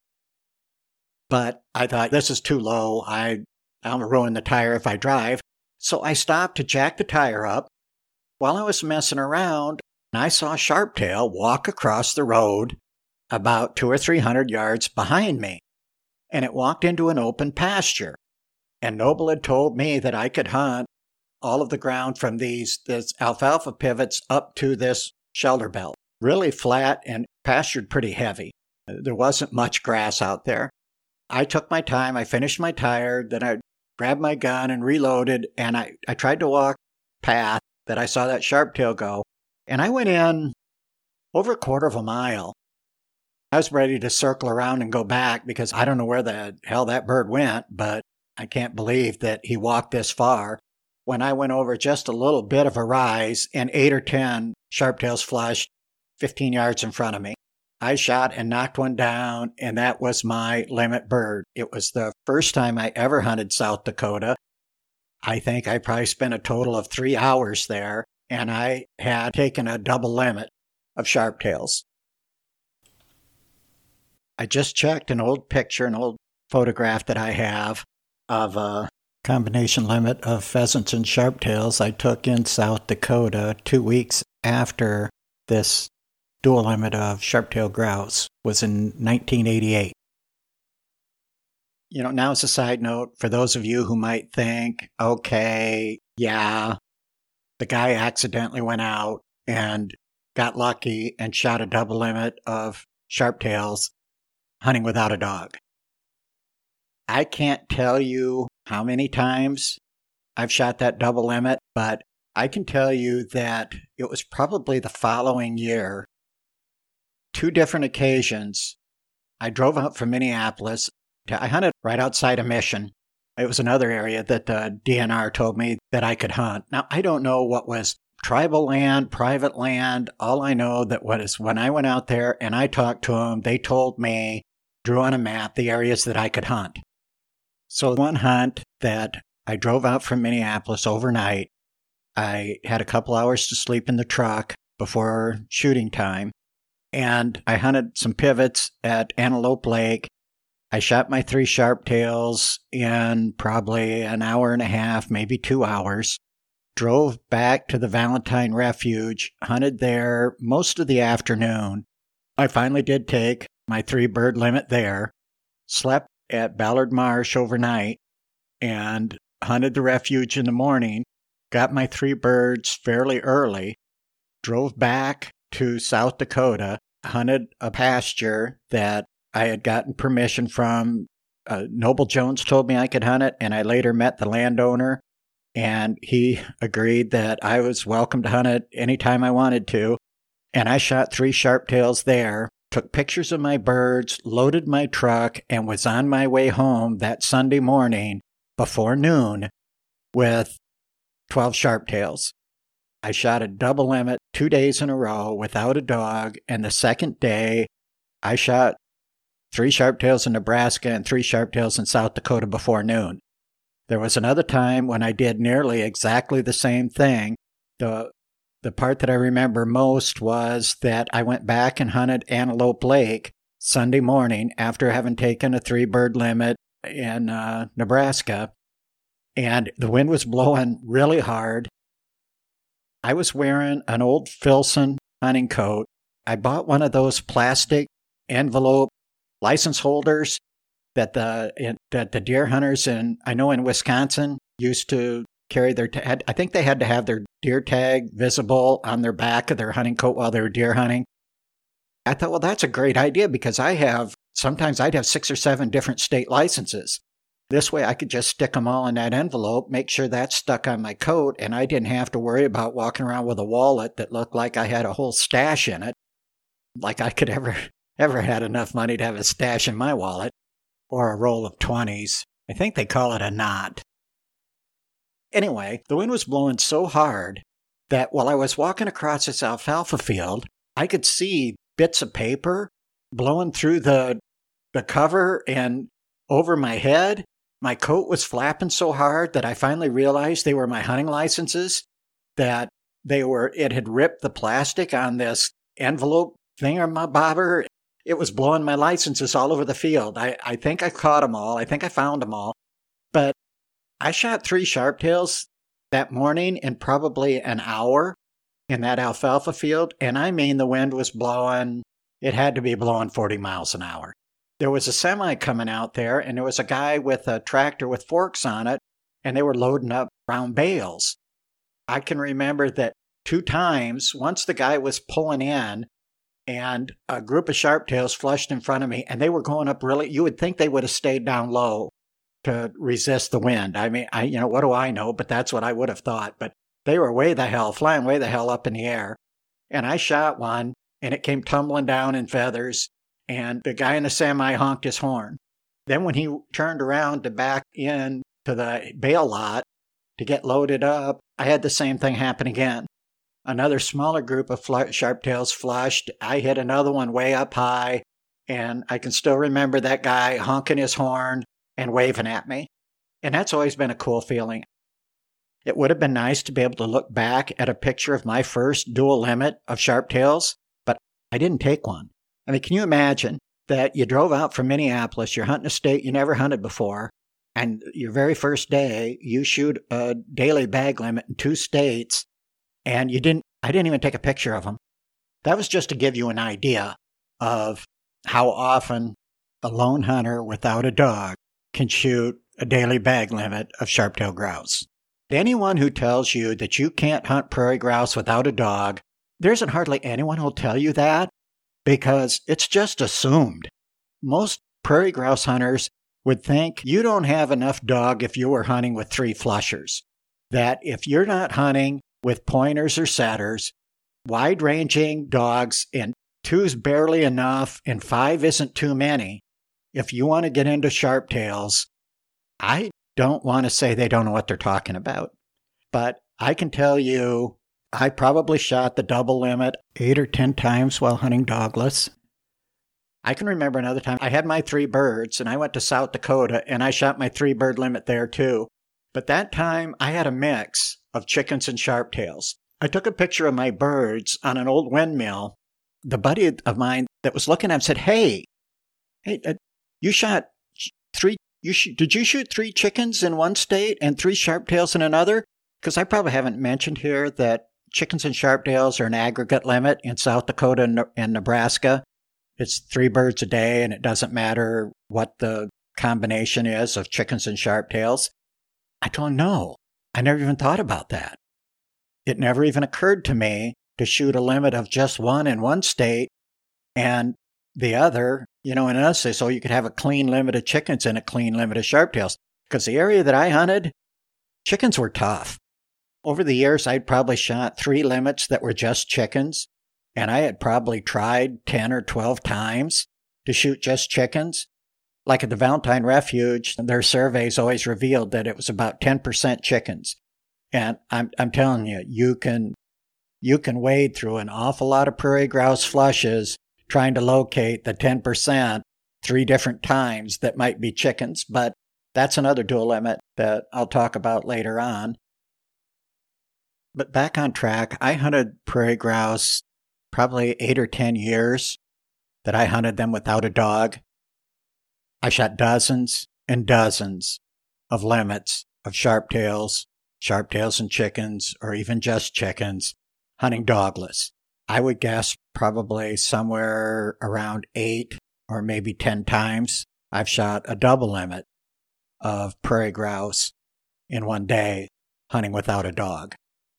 But I thought, this is too low. I'll ruin the tire if I drive. So I stopped to jack the tire up. While I was messing around, I saw Sharptail walk across the road about 200 or 300 yards behind me. And it walked into an open pasture. And Noble had told me that I could hunt all of the ground from this alfalfa pivots up to this shelter belt. Really flat and pastured pretty heavy. There wasn't much grass out there. I took my time. I finished my tire. Then I grabbed my gun and reloaded, and I tried to walk path that I saw that Sharptail go. And I went in over a quarter of a mile. I was ready to circle around and go back because I don't know where the hell that bird went, but I can't believe that he walked this far. When I went over just a little bit of a rise and 8 or 10 Sharptails flushed 15 yards in front of me. I shot and knocked one down, and that was my limit bird. It was the first time I ever hunted South Dakota. I think I probably spent a total of 3 hours there, and I had taken a double limit of Sharptails. I just checked an old photograph that I have of a combination limit of pheasants and Sharptails I took in South Dakota 2 weeks after this dual limit of Sharptail grouse was in 1988. Now as a side note, for those of you who might think, okay, yeah, the guy accidentally went out and got lucky and shot a double limit of Sharptails hunting without a dog. I can't tell you how many times I've shot that double limit, but I can tell you that it was probably the following year, 2 different occasions. I drove out from Minneapolis. I hunted right outside of Mission. It was another area that the DNR told me that I could hunt. Now, I don't know what was tribal land, private land. All I know that was when I went out there and I talked to them, they told me, drew on a map, the areas that I could hunt. So one hunt that I drove out from Minneapolis overnight, I had a couple hours to sleep in the truck before shooting time, and I hunted some pivots at Antelope Lake. I shot my 3 Sharptails in probably an hour and a half, maybe 2 hours, drove back to the Valentine Refuge, hunted there most of the afternoon. I finally did take my 3 bird limit there, slept at Ballard Marsh overnight, and hunted the refuge in the morning, got my 3 birds fairly early, drove back to South Dakota, hunted a pasture that I had gotten permission from. Noble Jones told me I could hunt it, and I later met the landowner, and he agreed that I was welcome to hunt it anytime I wanted to. And I shot 3 sharptails there, took pictures of my birds, loaded my truck, and was on my way home that Sunday morning before noon with 12 sharptails. I shot a double limit 2 days in a row without a dog, and the second day I shot 3 sharptails in Nebraska and 3 sharptails in South Dakota before noon. There was another time when I did nearly exactly the same thing. The part that I remember most was that I went back and hunted Antelope Lake Sunday morning after having taken a 3-bird limit in Nebraska, and the wind was blowing really hard. I was wearing an old Filson hunting coat. I bought one of those plastic envelope license holders that the deer hunters in Wisconsin used to carry their I think they had to have their deer tag visible on their back of their hunting coat while they were deer hunting. I thought, well, that's a great idea because sometimes I'd have 6 or 7 different state licenses. This way I could just stick them all in that envelope, make sure that's stuck on my coat, and I didn't have to worry about walking around with a wallet that looked like I had a whole stash in it. Like I could ever had enough money to have a stash in my wallet. Or a roll of 20s. I think they call it a knot. Anyway, the wind was blowing so hard that while I was walking across this alfalfa field, I could see bits of paper blowing through the cover and over my head. My coat was flapping so hard that I finally realized they were my hunting licenses, that it had ripped the plastic on this envelope thingamabobber. It was blowing my licenses all over the field. I think I caught them all. I think I found them all. But I shot 3 sharptails that morning in probably an hour in that alfalfa field. And I mean, the wind was blowing. It had to be blowing 40 miles an hour. There was a semi coming out there, and there was a guy with a tractor with forks on it, and they were loading up brown bales. I can remember that 2 times, once the guy was pulling in, and a group of sharptails flushed in front of me, and they were going up really, you would think they would have stayed down low to resist the wind. I mean, what do I know? But that's what I would have thought. But they were flying way the hell up in the air. And I shot one, and it came tumbling down in feathers, and the guy in the semi honked his horn. Then when he turned around to back in to the bale lot to get loaded up, I had the same thing happen again. Another smaller group of sharptails flushed. I hit another one way up high, and I can still remember that guy honking his horn and waving at me. And that's always been a cool feeling. It would have been nice to be able to look back at a picture of my first dual limit of sharptails, but I didn't take one. I mean, can you imagine that you drove out from Minneapolis, you're hunting a state you never hunted before, and your very first day, you shoot a daily bag limit in 2 states, and I didn't even take a picture of them. That was just to give you an idea of how often a lone hunter without a dog can shoot a daily bag limit of sharp-tailed grouse. Anyone who tells you that you can't hunt prairie grouse without a dog, there isn't hardly anyone who'll tell you that, because it's just assumed. Most prairie grouse hunters would think you don't have enough dog if you were hunting with 3 flushers. That if you're not hunting with pointers or setters, wide-ranging dogs, and 2's barely enough, and 5 isn't too many. If you want to get into sharptails, I don't want to say they don't know what they're talking about, but I can tell you I probably shot the double limit 8 or 10 times while hunting dogless. I can remember another time I had my 3 birds, and I went to South Dakota, and I shot my 3-bird limit there too. But that time I had a mix of chickens and sharptails. I took a picture of my birds on an old windmill. The buddy of mine that was looking at him said, hey, you shot 3, did you shoot 3 chickens in one state and 3 sharptails in another? Because I probably haven't mentioned here that chickens and sharptails are an aggregate limit in South Dakota and Nebraska. It's 3 birds a day, and it doesn't matter what the combination is of chickens and sharptails. I told him, no, I never even thought about that. It never even occurred to me to shoot a limit of just one in one state and the other, in another state, so you could have a clean limit of chickens and a clean limit of sharptails. Because the area that I hunted, chickens were tough. Over the years, I'd probably shot 3 limits that were just chickens, and I had probably tried 10 or 12 times to shoot just chickens. Like at the Valentine Refuge, their surveys always revealed that it was about 10% chickens. And I'm telling you, you can wade through an awful lot of prairie grouse flushes trying to locate the 10% 3 different times that might be chickens, but that's another dual limit that I'll talk about later on. But back on track, I hunted prairie grouse probably 8 or 10 years that I hunted them without a dog. I shot dozens and dozens of limits of sharptails and chickens, or even just chickens, hunting dogless. I would guess probably somewhere around 8 or maybe 10 times I've shot a double limit of prairie grouse in one day hunting without a dog.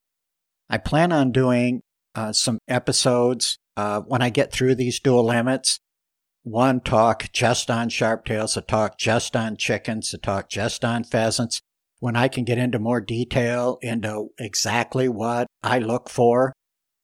I plan on doing some episodes when I get through these dual limits. One talk just on sharptails, a talk just on chickens, a talk just on pheasants. When I can get into more detail into exactly what I look for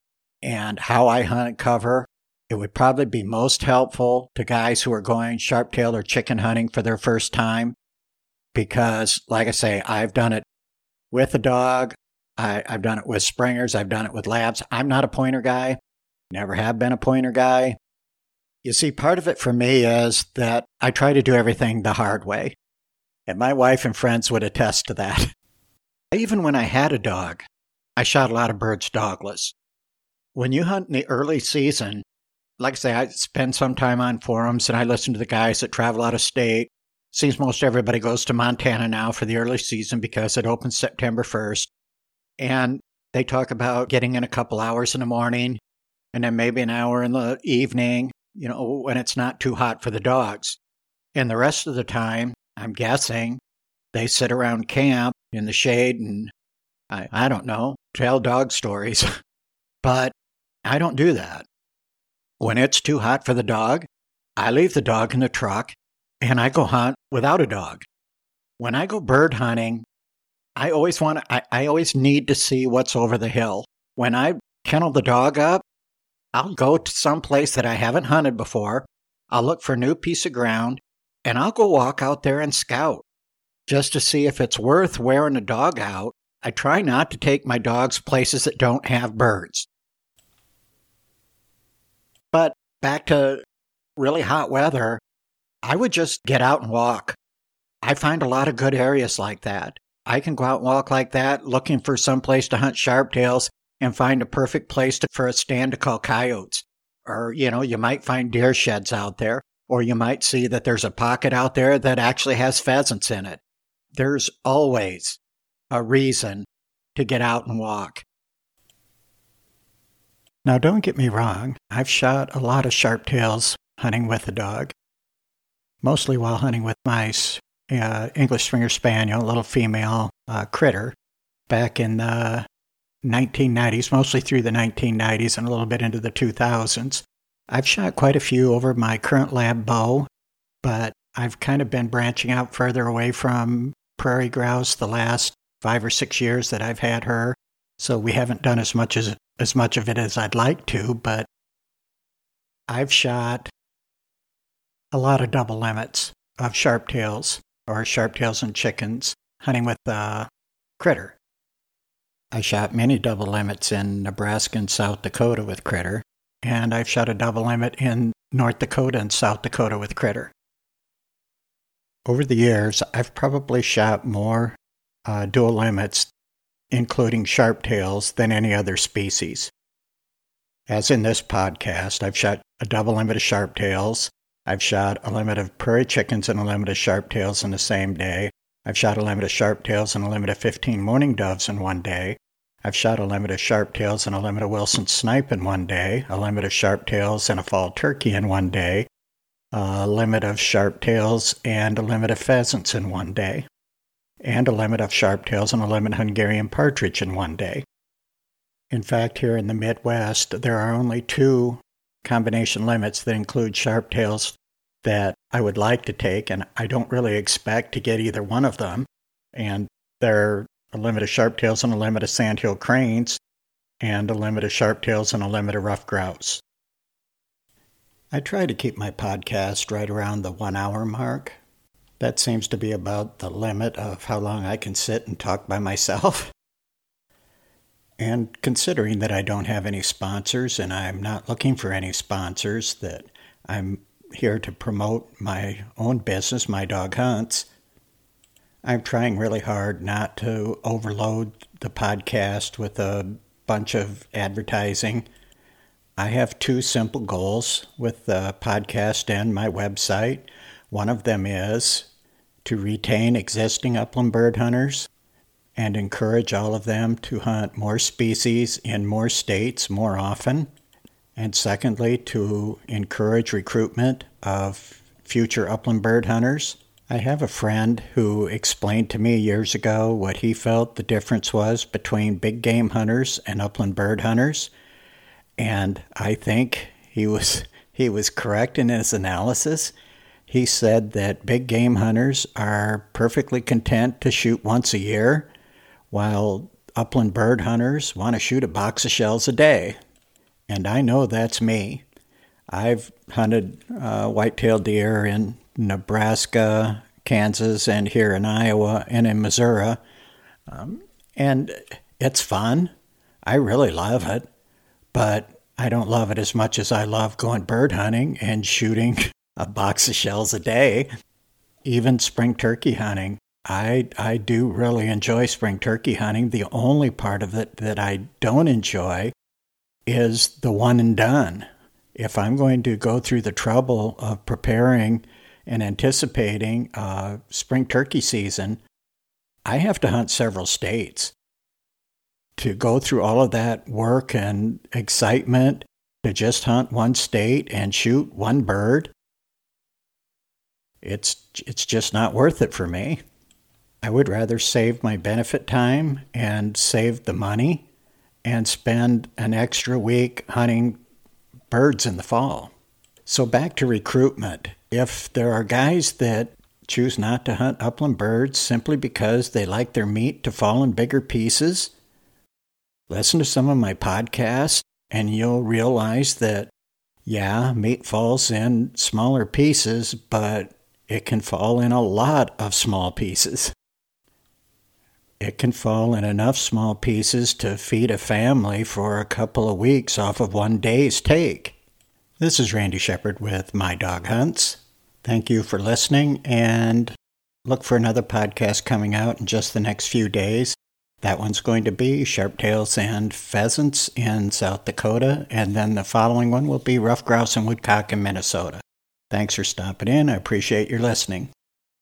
and how I hunt and cover, it would probably be most helpful to guys who are going sharptail or chicken hunting for their first time. Because, like I say, I've done it with a dog. I've done it with springers. I've done it with labs. I'm not a pointer guy. Never have been a pointer guy. You see, part of it for me is that I try to do everything the hard way. And my wife and friends would attest to that. Even when I had a dog, I shot a lot of birds dogless. When you hunt in the early season, like I say, I spend some time on forums and I listen to the guys that travel out of state. Seems most everybody goes to Montana now for the early season because it opens September 1st. And they talk about getting in a couple hours in the morning and then maybe an hour in the evening, when it's not too hot for the dogs. And the rest of the time, I'm guessing, they sit around camp in the shade and, I don't know, tell dog stories. But I don't do that. When it's too hot for the dog, I leave the dog in the truck and I go hunt without a dog. When I go bird hunting, I always need to see what's over the hill. When I kennel the dog up, I'll go to some place that I haven't hunted before. I'll look for a new piece of ground, and I'll go walk out there and scout just to see if it's worth wearing a dog out. I try not to take my dogs places that don't have birds. But back to really hot weather, I would just get out and walk. I find a lot of good areas like that. I can go out and walk like that, looking for some place to hunt sharptails and find a perfect place for a stand to call coyotes. Or, you might find deer sheds out there, or you might see that there's a pocket out there that actually has pheasants in it. There's always a reason to get out and walk. Now, don't get me wrong. I've shot a lot of sharptails hunting with a dog, mostly while hunting with my English Springer Spaniel, a little female critter, back in the 1990s, mostly through the 1990s and a little bit into the 2000s. I've shot quite a few over my current lab bow, but I've kind of been branching out further away from prairie grouse the last 5 or 6 years that I've had her. So we haven't done as much of it as I'd like to, but I've shot a lot of double limits of sharptails, or sharptails and chickens, hunting with critter. I shot many double limits in Nebraska and South Dakota with critter, and I've shot a double limit in North Dakota and South Dakota with critter. Over the years, I've probably shot more dual limits, including sharptails, than any other species. As in this podcast, I've shot a double limit of sharptails. I've shot a limit of prairie chickens and a limit of sharptails in the same day. I've shot a limit of sharptails and a limit of 15 mourning doves in one day. I've shot a limit of sharptails and a limit of Wilson snipe in one day, a limit of sharptails and a fall turkey in one day, a limit of sharptails and a limit of pheasants in one day. and a limit of sharptails and a limit Hungarian partridge in one day. In fact, here in the Midwest, there are only 2 combination limits that include sharptails that I would like to take, and I don't really expect to get either one of them. And they're a limit of sharptails and a limit of sandhill cranes, and a limit of sharptails and a limit of ruffed grouse. I try to keep my podcast right around the 1 hour mark. That seems to be about the limit of how long I can sit and talk by myself. And considering that I don't have any sponsors and I'm not looking for any sponsors, that I'm here to promote my own business, My Dog Hunts, I'm trying really hard not to overload the podcast with a bunch of advertising. I have 2 simple goals with the podcast and my website. One of them is to retain existing upland bird hunters and encourage all of them to hunt more species in more states more often. And secondly, to encourage recruitment of future upland bird hunters. I have a friend who explained to me years ago what he felt the difference was between big game hunters and upland bird hunters. And I think he was correct in his analysis. He said that big game hunters are perfectly content to shoot once a year, while upland bird hunters want to shoot a box of shells a day. And I know that's me. I've hunted white-tailed deer in Nebraska, Kansas, and here in Iowa and in Missouri. And it's fun. I really love it. But I don't love it as much as I love going bird hunting and shooting a box of shells a day. Even spring turkey hunting. I do really enjoy spring turkey hunting. The only part of it that I don't enjoy is the one and done. If I'm going to go through the trouble of preparing and anticipating spring turkey season, I have to hunt several states. To go through all of that work and excitement to just hunt one state and shoot one bird, it's just not worth it for me. I would rather save my benefit time and save the money and spend an extra week hunting birds in the fall. So back to recruitment. If there are guys that choose not to hunt upland birds simply because they like their meat to fall in bigger pieces, listen to some of my podcasts and you'll realize that, yeah, meat falls in smaller pieces, but it can fall in a lot of small pieces. It can fall in enough small pieces to feed a family for a couple of weeks off of one day's take. This is Randy Shepard with My Dog Hunts. Thank you for listening, and look for another podcast coming out in just the next few days. That one's going to be sharptails and pheasants in South Dakota, and then the following one will be ruffed grouse and woodcock in Minnesota. Thanks for stopping in. I appreciate your listening.